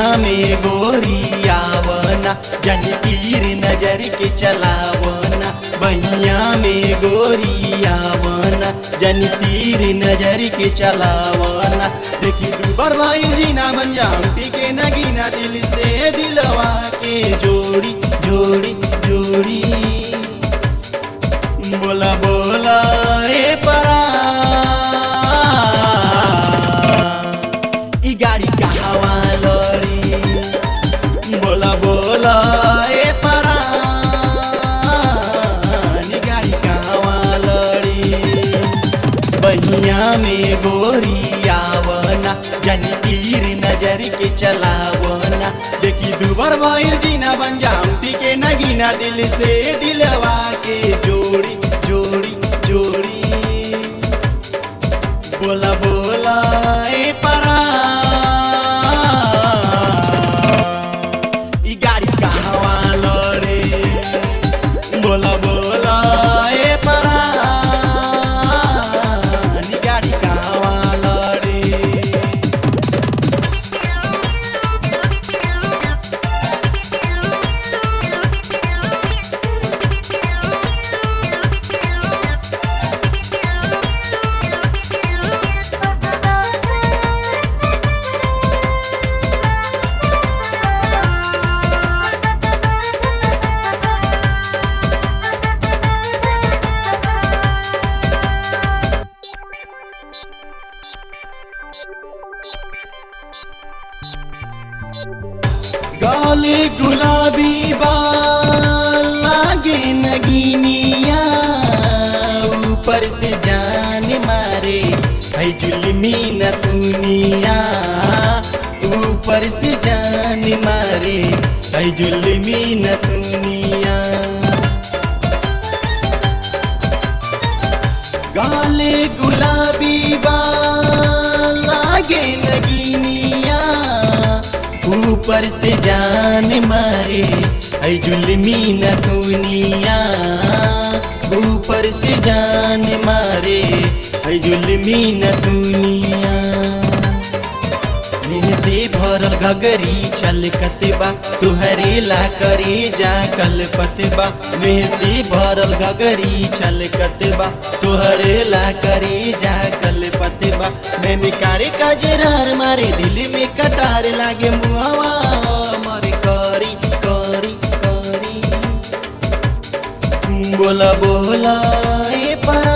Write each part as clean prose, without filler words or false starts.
में गोरियावना जनी तीर नजर के चलावना बहिया में गोरियावना जनी तीर नजर के चलावना देखी दुबर भाई जीना बन जाती के नगीना दिल से दिलवा के जोड़ी जोड़ी जोड़ी बोला बोला ए परा ई गाड़ी कहवा लड़ी बोला बोला ए परा ई गाड़ी कहवा लड़ी बहिया में गोरियावना जनी तीर नजर के चलावना देखी दुबर भइल जीना बन जाऊंती के नगीना दिल से दिलवा के जोड़ी जोड़ी जोड़ी बोला बोला ए परा ई गाड़ी कहवा लड़े बोला बोला ए परा ई गाड़ी कहवा लड़े गाले गुलाबी बाल लागे नगीनिया ऊपर से जान मारे है जुल्मी नतुनिया ऊपर से जान मारे है जुल्मी नतुनिया गाले गुलाबी बाल लागे नगीनिया ऊपर से जान मारे ऐ जुल्मी नतुनिया ऊपर से जान मारे ऐ जुल्मी नतुनिया मेरे से भरल घगरी छलकत बा तुहरे ला करे जा कलपत बा मेरे से भरल घगरी छलकत बा तुहरे ला करे जा कलपत बा मैंने कारे का जरार मारे दिल में कटार लागे मुआवा मारे करी करी करी बोला बोला ए परा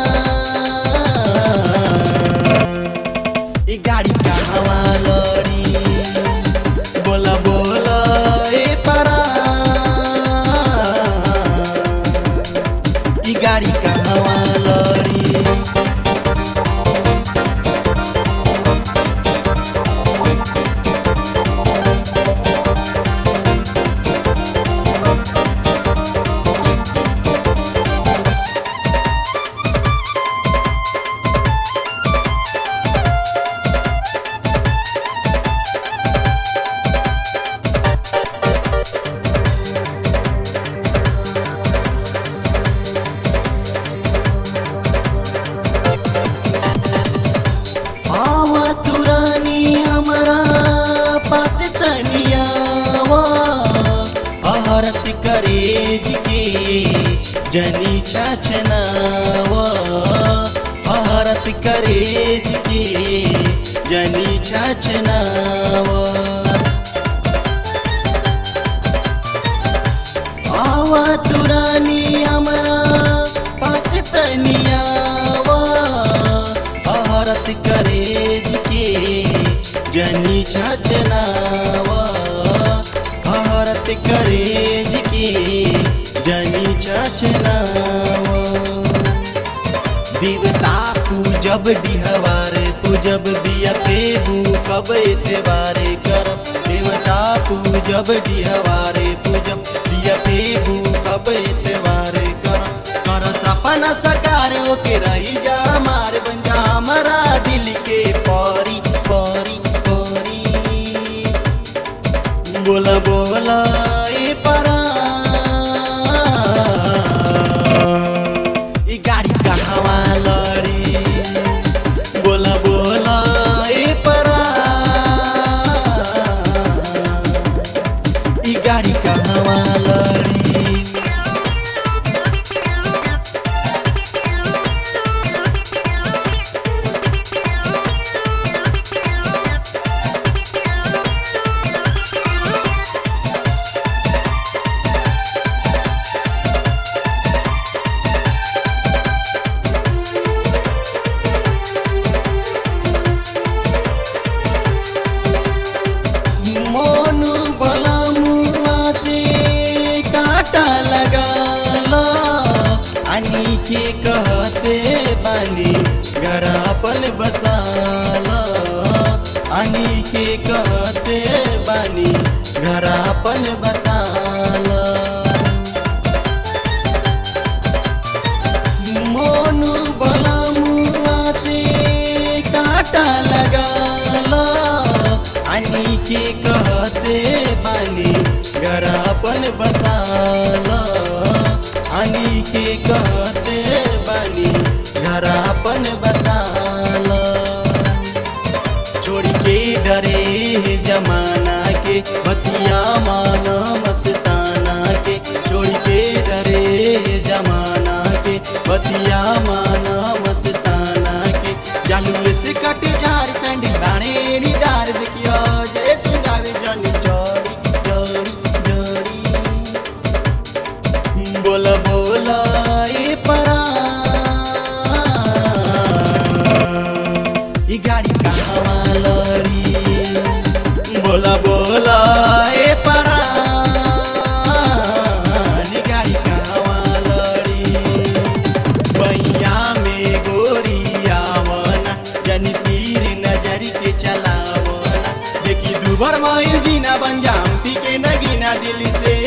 ई गाड़ी कहवा लड़ी बोला बोला ए परा ई गाड़ी कहवा लड़ी भारत करेज के जनी छाछनावा भारत करेज के जनी छाछनावा आवा तुरानी हमारा पास तनियावा भारत करेज के जनी छाछनावा भारत करेज के जनी छाछनावा देवता पूजब डिहवार पूजब दिया पेबू कब एतवारे करब देवता पूजब डिहवारे पूजब दिया पेबू कब एतवारे करब कर सपना सकार होके रही जा मार बन जा हमारा दिल के परी परी परी बोला बोला ए परा ई गाड़ी कहवा लड़ी बोला बोला ए परा बानी घर अपन बसाला आनी के कहते बानी घर अपन बसाला मोनू बलमुआ से कांटा लगाला आनी के कहते बानी घर अपन बसाला आनी के कहते बानी घर अपन बसाला छोड़ के डरे जमाना के बतिया माना मस्ताना के छोड़ के डरे जमाना के बतिया माना मस्ताना के जालू से कटे झार सैंडल बाणे निदार देखियो जय सुनावे जनी जोड़ी जोड़ी जोड़ी बोला बोला ए परा ई गाड़ी कहवा लड़ी बोला बोला ए परा ई गाड़ी कहवा लड़ी बैया में गोरिया वना जनी तीर नजर के चलावना देखी दुबर माइल जीना बन जाम पी के नगीना दिल से